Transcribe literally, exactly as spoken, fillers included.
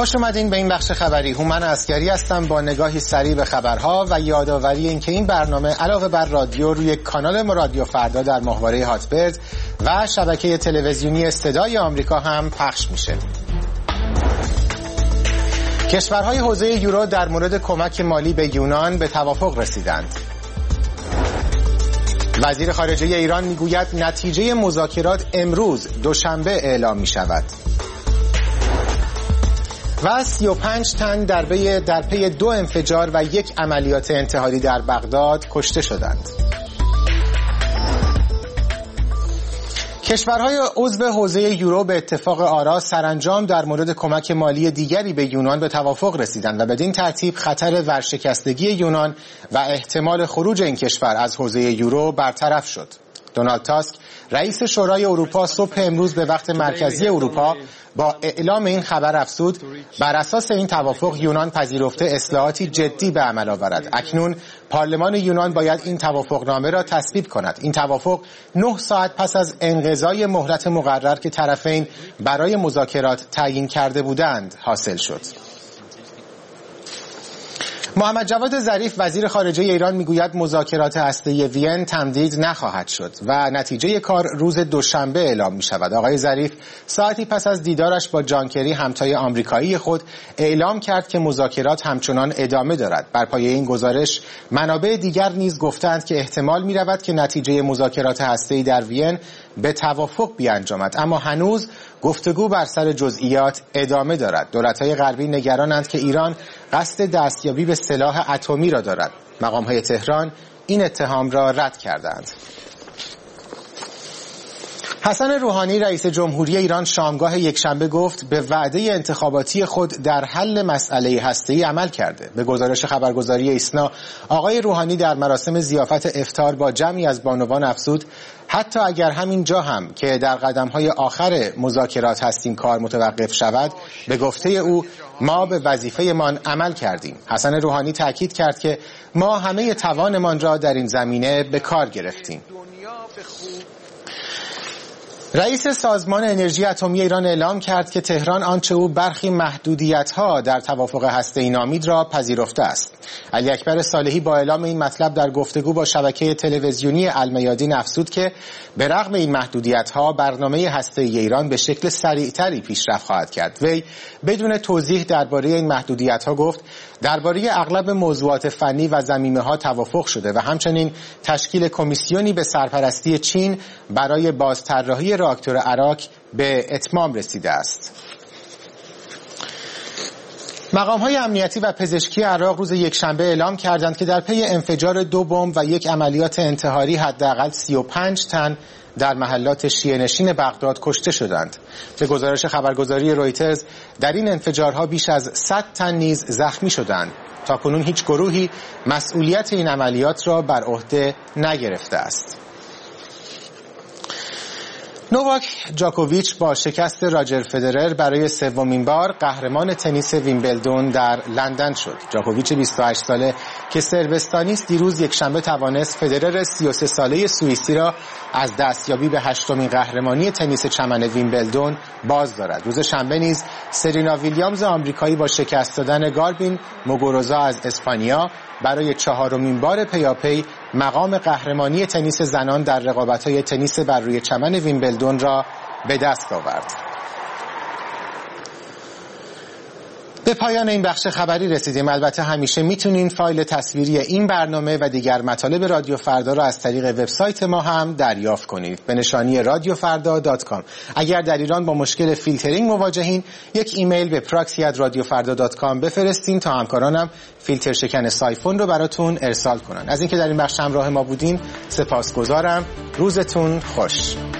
خوش اومدین به این بخش خبری. هومن عسگری هستم با نگاهی سریع به خبرها و یادآوری اینکه این برنامه علاوه بر رادیو روی کانال ما رادیو فردا در ماهواره هاتبرد و شبکه تلویزیونی صدای آمریکا هم پخش میشه. کشورهای حوزه یورو در مورد کمک مالی به یونان به توافق رسیدند. وزیر خارجه ایران میگوید نتیجه مذاکرات امروز دوشنبه اعلام می شود. و سی و پنج تن در پی در پی دو انفجار و یک عملیات انتحاری در بغداد کشته شدند. کشورهای عضو حوزه یورو به اتفاق آرا سرانجام در مورد کمک مالی دیگری به یونان به توافق رسیدند و بدین ترتیب خطر ورشکستگی یونان و احتمال خروج این کشور از حوزه یورو برطرف شد. دونالد تاسک رئیس شورای اروپا صبح امروز به وقت مرکزی اروپا با اعلام این خبر افزود بر اساس این توافق یونان پذیرفته اصلاحاتی جدی به عمل آورد. اکنون پارلمان یونان باید این توافقنامه را تصویب کند. این توافق نه ساعت پس از انقضای مهلت مقرر که طرفین برای مذاکرات تعیین کرده بودند حاصل شد. محمد جواد ظریف وزیر خارجه ایران میگوید مذاکرات هسته‌ای وین تمدید نخواهد شد و نتیجه کار روز دوشنبه اعلام می شود. آقای ظریف ساعتی پس از دیدارش با جان کری همتای آمریکایی خود اعلام کرد که مذاکرات همچنان ادامه دارد. بر پایه این گزارش منابع دیگر نیز گفتند که احتمال می رود که نتیجه مذاکرات هسته‌ای در وین به توافق بیانجامد، اما هنوز گفتگو بر سر جزئیات ادامه دارد. دولت‌های غربی نگرانند که ایران قصد دستیابی به سلاح اتمی را دارد. مقام‌های تهران این اتهام را رد کردند. حسن روحانی رئیس جمهوری ایران شامگاه یکشنبه گفت به وعده انتخاباتی خود در حل مسئله هسته‌ای عمل کرده. به گزارش خبرگزاری ایسنا آقای روحانی در مراسم ضیافت افطار با جمعی از بانوان افزود حتی اگر همین جا هم که در قدم‌های آخر مذاکرات هستیم کار متوقف شود، به گفته او ما به وظیفه‌مان عمل کردیم. حسن روحانی تاکید کرد که ما همه توانمان را در این زمینه به کار گرفتیم. رئیس سازمان انرژی اتمی ایران اعلام کرد که تهران آنچه او برخی محدودیت‌ها در توافق هسته‌ای نامید را پذیرفته است. علی اکبر صالحی با اعلام این مطلب در گفتگو با شبکه تلویزیونی المیادین افزود که به رغم این محدودیت‌ها برنامه هسته‌ای ایران به شکل سریعتری پیشرفت خواهد کرد. وی بدون توضیح درباره این محدودیت‌ها گفت درباره اغلب موضوعات فنی و ضمیمه‌ها توافق شده و همچنین تشکیل کمیسیونی به سرپرستی چین برای بازطراحی راکتور عراق به اتمام رسیده است. مقام‌های امنیتی و پزشکی عراق روز یکشنبه اعلام کردند که در پی انفجار دو بمب و یک عملیات انتحاری حداقل سی و پنج تن در محلات شیعه‌نشین بغداد کشته شدند. به گزارش خبرگزاری رویترز در این انفجارها بیش از صد تن نیز زخمی شدند. تاکنون هیچ گروهی مسئولیت این عملیات را بر عهده نگرفته است. نوواک جاکوویچ با شکست راجر فدرر برای سومین بار قهرمان تنیس ویمبلدون در لندن شد. جاکوویچ بیست و هشت ساله که سربستانی است دیروز یکشنبه توانست فدرر سی و سه ساله سوئیسی را از دستیابی به هشتمین قهرمانی تنیس چمن ویمبلدون باز دارد. روز شنبه نیز سرینا ویلیامز آمریکایی با شکست دادن گاربین موگوروزا از اسپانیا برای چهارمین بار پیاپی مقام قهرمانی تنیس زنان در رقابت‌های تنیس بر روی چمن ویمبلدون را به دست آورد. به پایان این بخش خبری رسیدیم. البته همیشه میتونین فایل تصویری این برنامه و دیگر مطالب رادیو فردا را از طریق وبسایت ما هم دریافت کنید به نشانی رادیو فردا دات کام. اگر در ایران با مشکل فیلترینگ مواجهین یک ایمیل به پراکسی ات رادیو فردا دات کام بفرستین تا همکارانم فیلتر شکن سایفون رو براتون ارسال کنن. از اینکه در این بخش همراه ما بودین سپاسگزارم. روزتون خوش.